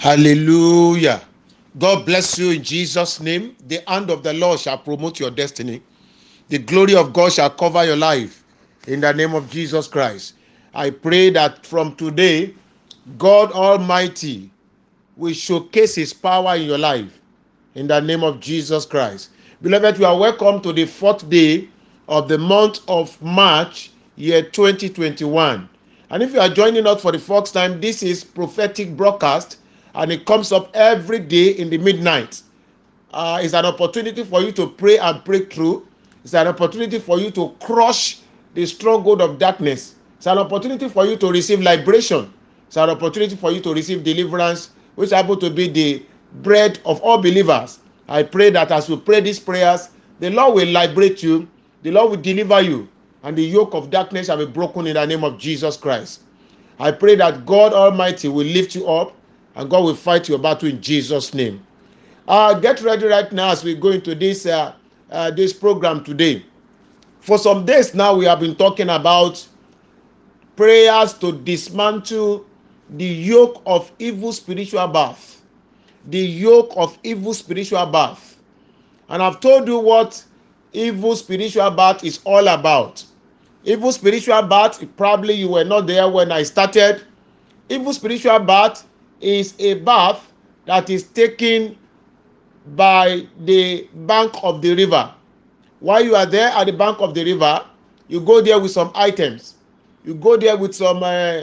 Hallelujah. God bless you in Jesus' name. The hand of the Lord shall promote your destiny. The glory of God shall cover your life in the name of Jesus Christ. I pray that from today, God Almighty will showcase his power in your life in the name of Jesus Christ. Beloved, you are welcome to the fourth day of the month of March, year 2021. And if you are joining us for the first time, this is prophetic broadcast, and it comes up every day in the midnight. It's an opportunity for you to pray and break through. It's an opportunity for you to crush the stronghold of darkness. It's an opportunity for you to receive liberation. It's an opportunity for you to receive deliverance, which is able to be the bread of all believers. I pray that as you pray these prayers, the Lord will liberate you, the Lord will deliver you, and the yoke of darkness shall be broken in the name of Jesus Christ. I pray that God Almighty will lift you up and God will fight your battle in Jesus' name. Get ready right now as we go into this program today. For some days now, we have been talking about prayers to dismantle the yoke of evil spiritual birth. The yoke of evil spiritual birth. And I've told you what evil spiritual birth is all about. Evil spiritual birth, probably you were not there when I started. Evil spiritual birth is a birth that is taken by the bank of the river. While you are there at the bank of the river, you go there with some items. You go there with some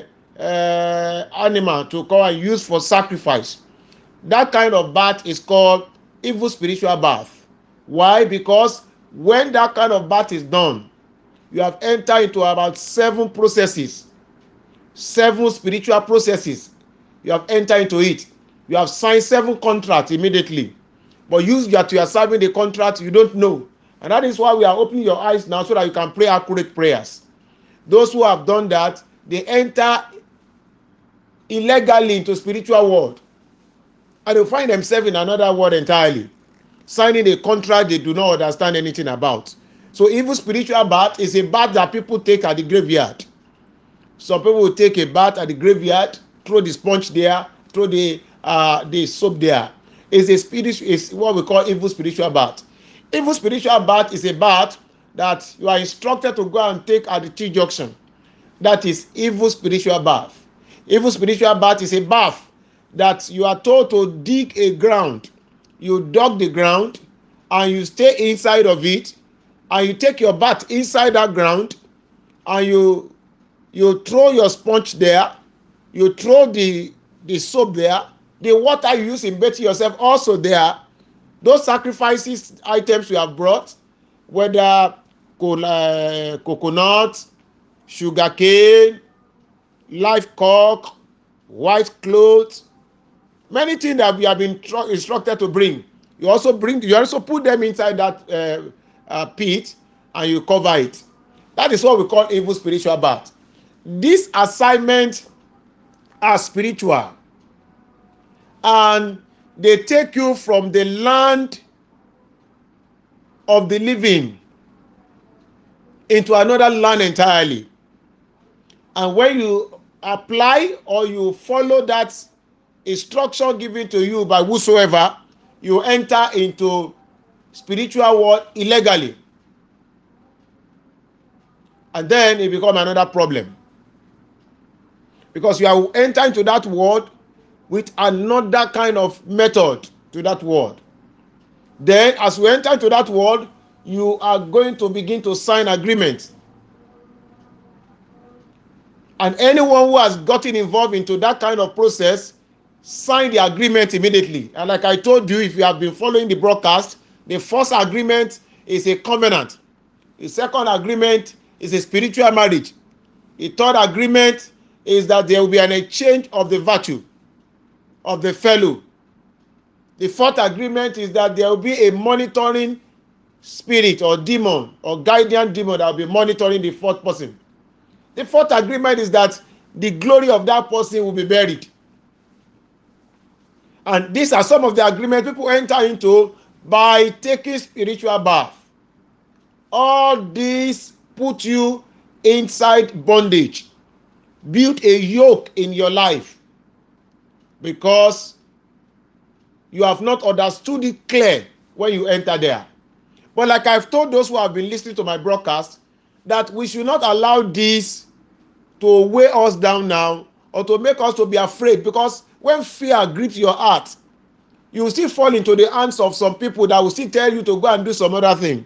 animal to come and use for sacrifice. That kind of bath is called evil spiritual bath. Why? Because when that kind of bath is done, you have entered into about 7 processes. 7 spiritual processes. You have entered into it. You have signed 7 contracts immediately. But you that you are serving the contract, you don't know. And that is why we are opening your eyes now so that you can pray accurate prayers. Those who have done that, they enter illegally into spiritual world. And they find themselves in another world entirely. Signing a contract they do not understand anything about. So evil spiritual bath is a bath that people take at the graveyard. Some people will take a bath at the graveyard, throw the sponge there, throw the soap there. Is what we call evil spiritual bath. Evil spiritual bath is a bath that you are instructed to go and take at the T-junction. That is evil spiritual bath. Evil spiritual bath is a bath that you are told to dig a ground. You dug the ground and you stay inside of it, and you take your bath inside that ground, and you throw your sponge there, you throw the soap there, the water you use in bathing yourself also there. Those sacrifices items you have brought, whether coconut, sugarcane, live cock, white clothes, many things that we have been instructed to bring. You also put them inside that pit and you cover it. That is what we call evil spiritual bath. These assignments are spiritual, and they take you from the land of the living into another land entirely. And when you apply or you follow that instruction given to you by whosoever, you enter into spiritual world illegally. And then it becomes another problem. Because you are entering into that world with another kind of method to that world. Then as you enter into that world, you are going to begin to sign agreements. And anyone who has gotten involved into that kind of process, sign the agreement immediately. And like I told you, if you have been following the broadcast, the first agreement is a covenant. The second agreement is a spiritual marriage. The third agreement is that there will be an exchange of the virtue of the fellow. The fourth agreement is that there will be a monitoring spirit or demon or guardian demon that will be monitoring the fourth person. The fourth agreement is that the glory of that person will be buried. And these are some of the agreements people enter into by taking spiritual bath. All these put you inside bondage, build a yoke in your life, because you have not understood it clear when you enter there. But like I've told those who have been listening to my broadcast, that we should not allow this to weigh us down now or to make us to be afraid, because when fear grips your heart, you will still fall into the hands of some people that will still tell you to go and do some other thing.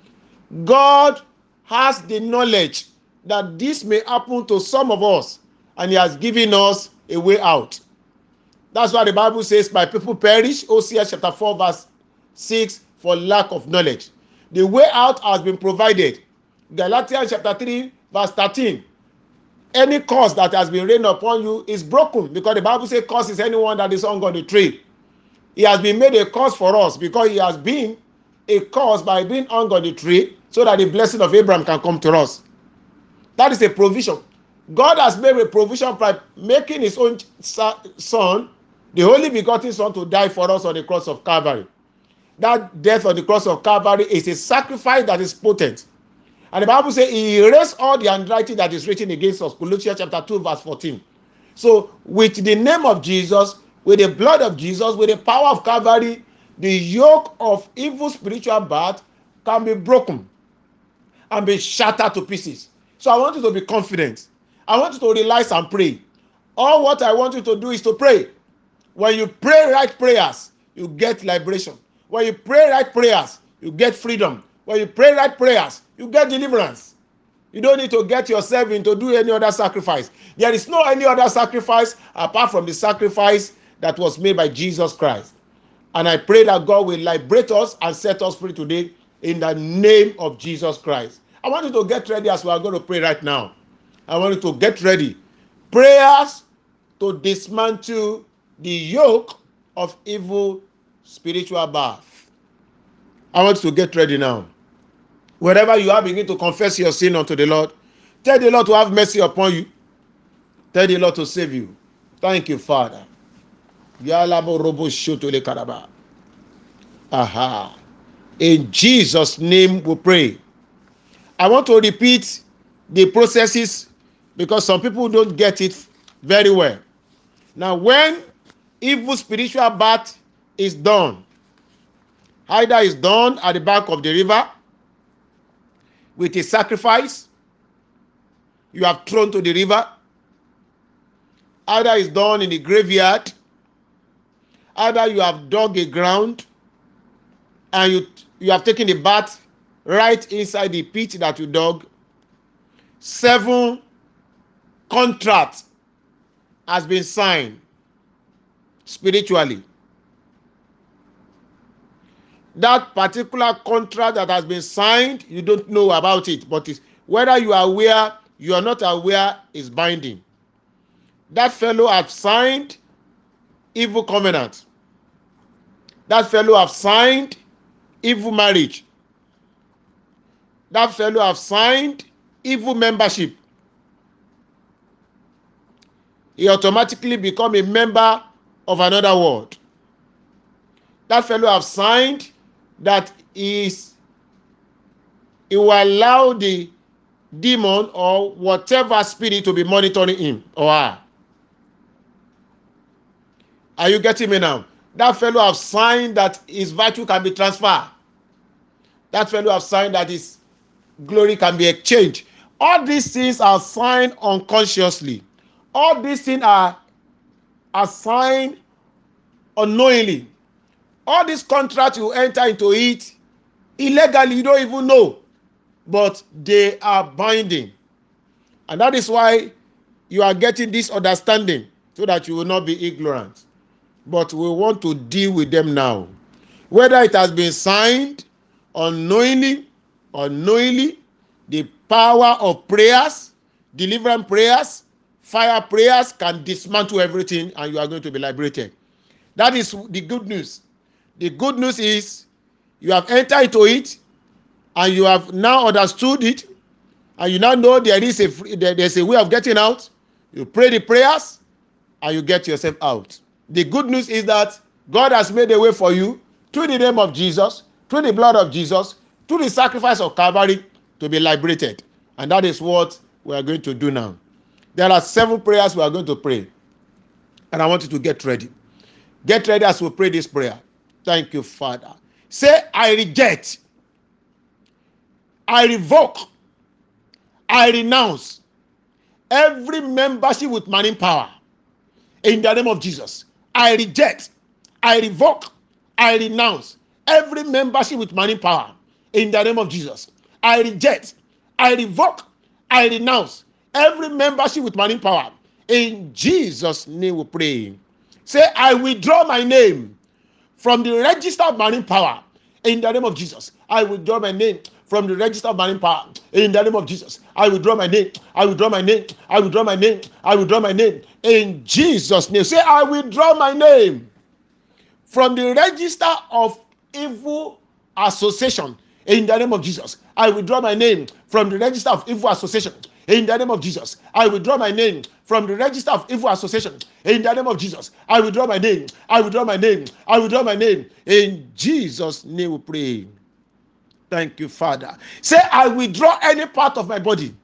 God has the knowledge that this may happen to some of us, and he has given us a way out. That's why the Bible says, my people perish, Hosea chapter 4 verse 6, for lack of knowledge. The way out has been provided. Galatians chapter 3 verse 13. Any curse that has been rained upon you is broken, because the Bible says curse is anyone that is hung on the tree. He has been made a curse for us, because he has been a curse by being hung on the tree, so that the blessing of Abraham can come to us. That is a provision. God has made a provision by making his own son, the only begotten son, to die for us on the cross of Calvary. That death on the cross of Calvary is a sacrifice that is potent. And the Bible says he erased all the handwriting that is written against us. Colossians chapter 2 verse 14. So with the name of Jesus, with the blood of Jesus, with the power of Calvary, the yoke of evil spiritual birth can be broken and be shattered to pieces. So I want you to be confident. I want you to realize and pray. All what I want you to do is to pray. When you pray right prayers, you get liberation. When you pray right prayers, you get freedom. When you pray right prayers, you get deliverance. You don't need to get yourself into do any other sacrifice. There is no any other sacrifice apart from the sacrifice that was made by Jesus Christ. And I pray that God will liberate us and set us free today in the name of Jesus Christ. I want you to get ready as we are going to pray right now. I want you to get ready. Prayers to dismantle the yoke of evil spiritual birth. I want you to get ready now. Wherever you are, begin to confess your sin unto the Lord. Tell the Lord to have mercy upon you. Tell the Lord to save you. Thank you, Father. Aha. In Jesus' name we pray. I want to repeat the processes because some people don't get it very well. Now, when evil spiritual birth is done, either is done at the bank of the river with a sacrifice you have thrown to the river, either is done in the graveyard, either you have dug a ground and you have taken a bath right inside the pit that you dug. 7 contracts has been signed spiritually. That particular contract that has been signed, you don't know about it, but whether you are aware, you are not aware, is binding. That fellow has signed evil covenant. That fellow has signed evil marriage. That fellow has signed evil membership. He automatically become a member of another world. That fellow has signed that he will allow the demon or whatever spirit to be monitoring him or her. Are you getting me now? That fellow has signed that his virtue can be transferred. That fellow has signed that his glory can be exchanged. All these things are signed unconsciously. All these things are signed unknowingly. All these contracts you enter into it illegally, you don't even know, but they are binding. And that is why you are getting this understanding, so that you will not be ignorant. But we want to deal with them now. Whether it has been signed unknowingly, the power of prayers, deliverance prayers, fire prayers can dismantle everything, and you are going to be liberated. That is the good news. The good news is you have entered into it, and you have now understood it, and you now know there's a way of getting out. You pray the prayers, and you get yourself out. The good news is that God has made a way for you through the name of Jesus, through the blood of Jesus, through the sacrifice of Calvary, to be liberated. And that is what we are going to do now. There are 7 prayers we are going to pray, and I want you to get ready. Get ready as we pray this prayer. Thank you, Father. Say, I reject, I revoke, I renounce every membership with money power in the name of Jesus. I reject, I revoke, I renounce every membership with money power in the name of Jesus. I reject, I revoke, I renounce every membership with money power. In Jesus' name we pray. Say, I withdraw my name from the register of marine power in the name of Jesus. I withdraw my name from the register of marine power in the name of Jesus. I withdraw my name. I withdraw my name. I withdraw my name. I withdraw my name in Jesus' name. Say, I withdraw my name from the register of evil association in the name of Jesus. I withdraw my name from the register of evil association in the name of Jesus. I withdraw my name from the register of evil association in the name of Jesus. I withdraw my name. I withdraw my name. I withdraw my name. In Jesus' name we pray. Thank you, Father. Say, I withdraw any part of my body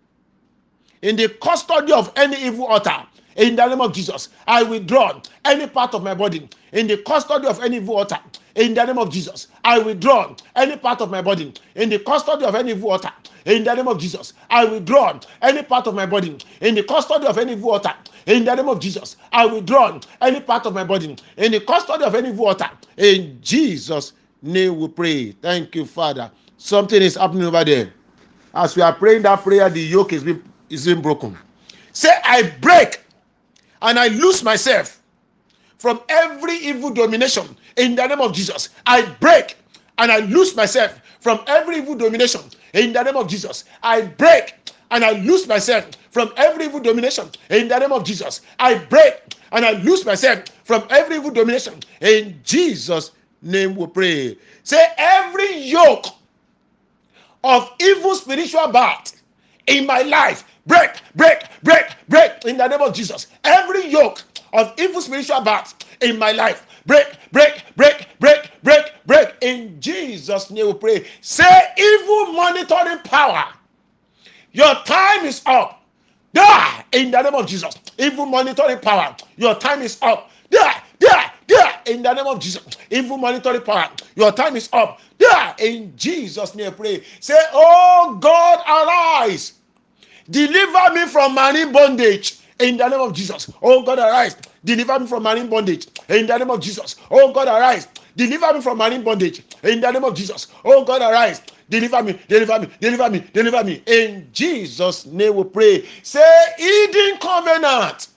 in the custody of any evil altar. In the name of Jesus, I withdraw any part of my body in the custody of any evil altar. In the name of Jesus, I withdraw any part of my body in the custody of any evil altar. In the name of Jesus, I withdraw any part of my body in the custody of any evil altar. In the name of Jesus, I withdraw any part of my body in the custody of any evil altar. In Jesus' name we pray. Thank you, Father. Something is happening over there. As we are praying that prayer, the yoke is being broken. Say, I break and I loose myself from every evil domination in the name of Jesus. I break and I loose myself from every evil domination in the name of Jesus. I break and I loose myself from every evil domination in the name of Jesus. I break and I loose myself from every evil domination in Jesus' name we pray. Say, every yoke of evil spiritual birth in my life, break, break, break, break in the name of Jesus. Every yoke of evil spiritual birth in my life, break, break, break, break, break, break in Jesus' name we pray. Say, evil monitoring power, your time is up. Die in the name of Jesus. Evil monitoring power, your time is up. Die, die, die in the name of Jesus. Evil monitoring power, your time is up. Die in Jesus' name pray. Say, oh God, arise. Deliver me from marine bondage in the name of Jesus. Oh God, arise. Deliver me from marine bondage in the name of Jesus. Oh God, arise. Deliver me from marine bondage in the name of Jesus. Oh God, arise. Deliver me, deliver me, deliver me, deliver me. In Jesus' name we pray. Say, Eden covenant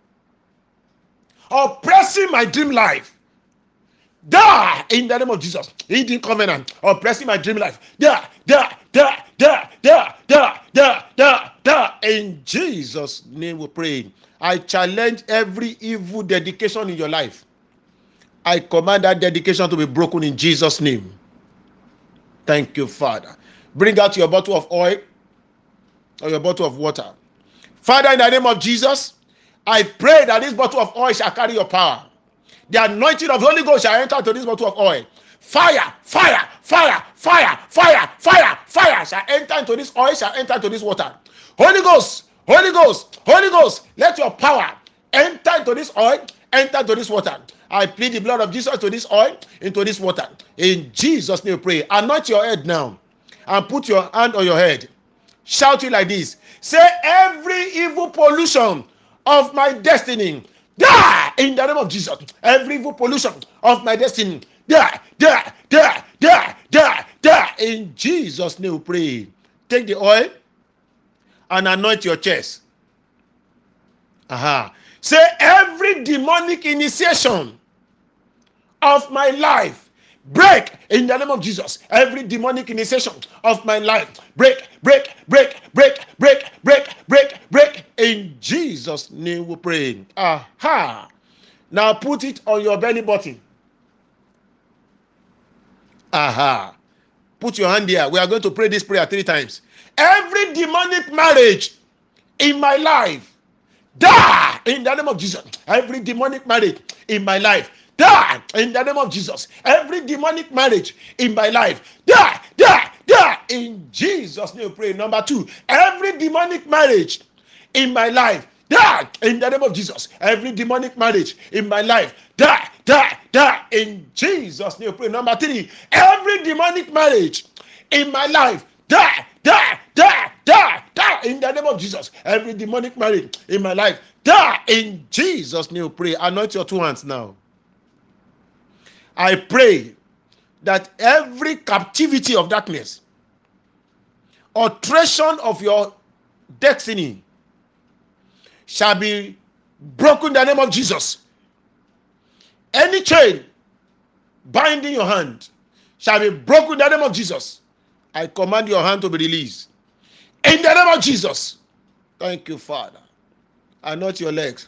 oppressing my dream life, die in the name of Jesus. Eden covenant oppressing my dream life, die, die, die, die, die, die, die, die, die. In Jesus' name we pray. I challenge every evil dedication in your life. I command that dedication to be broken in Jesus' name. Thank you, Father. Bring out your bottle of oil or your bottle of water. Father, in the name of Jesus, I pray that this bottle of oil shall carry your power. The anointing of the Holy Ghost shall enter into this bottle of oil. Fire, fire, fire, fire, fire, fire, fire shall enter into this oil, shall enter into this water. Holy Ghost, Holy Ghost, Holy Ghost, let your power enter into this oil, enter into this water. I plead the blood of Jesus to this oil, into this water. In Jesus' name, pray. Anoint your head now and put your hand on your head. Shout it like this. Say, every evil pollution of my destiny, die in the name of Jesus. Every evil pollution of my destiny, die, die, die, die, die, die. In Jesus' name, we pray. Take the oil and anoint your chest. Say, every demonic initiation of my life, break in the name of Jesus. Every demonic initiation of my life, break, break, break, break, break, break, break, break. In Jesus' name we pray. Now put it on your belly button. Put your hand here. We are going to pray this prayer 3 times. Every demonic marriage in my life, die in the name of Jesus. Every demonic marriage in my life, die in the name of Jesus. Every demonic marriage in my life, die, die, die. In Jesus' name we pray. Number 2, every demonic marriage in my life, die in the name of Jesus. Every demonic marriage in my life, die, die, die in Jesus' name. Pray. Number 3, every demonic marriage in my life, die, die, die, die, die in the name of Jesus. Every demonic marriage in my life, die in Jesus' name. Pray. Anoint your 2 hands now. I pray that every captivity of darkness, alteration of your destiny, shall be broken in the name of Jesus. Any chain binding your hand shall be broken in the name of Jesus. I command your hand to be released in the name of Jesus. Thank you, Father. And not your legs.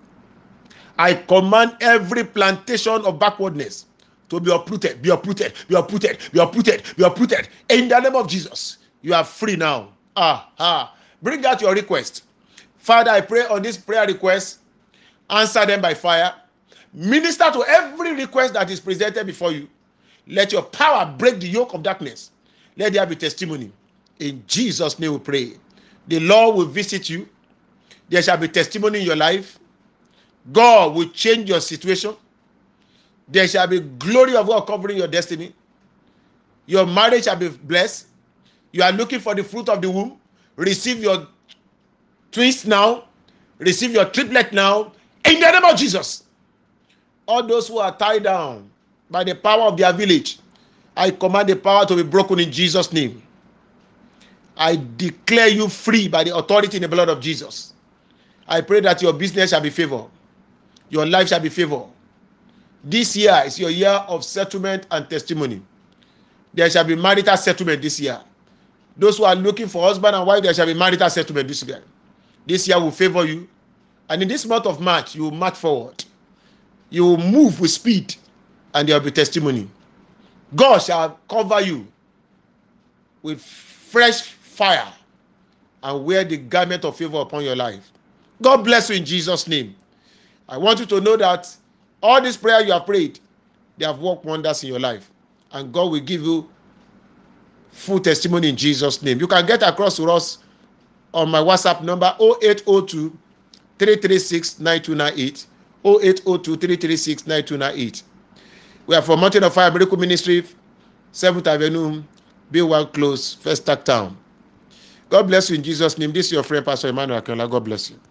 I command every plantation of backwardness to be uprooted, be uprooted, be uprooted, be uprooted, be uprooted in the name of Jesus. You are free now. Bring out your request. Father, I pray on this prayer request, answer them by fire. Minister to every request that is presented before you. Let your power break the yoke of darkness. Let there be testimony. In Jesus' name we pray. The Lord will visit you. There shall be testimony in your life. God will change your situation. There shall be glory of God covering your destiny. Your marriage shall be blessed. You are looking for the fruit of the womb. Receive your twins now. Receive your triplet now. In the name of Jesus. All those who are tied down by the power of their village, I command the power to be broken in Jesus' name. I declare you free by the authority in the blood of Jesus. I pray that your business shall be favored. Your life shall be favored. This year is your year of settlement and testimony. There shall be marital settlement this year. Those who are looking for husband and wife, there shall be marital settlement this year. This year will favor you. And in this month of March, you will march forward. You will move with speed. And there will be testimony. God shall cover you with fresh fire and wear the garment of favor upon your life. God bless you in Jesus' name. I want you to know that all this prayer you have prayed, they have worked wonders in your life. And God will give you full testimony in Jesus' name. You can get across to us on my WhatsApp number 0802 336 9298. 0802 336 9298. We are from Mountain of Fire Miracle Ministry, 7th Avenue, Bill Close, First Town. God bless you in Jesus' name. This is your friend, Pastor Emmanuel Akinola. God bless you.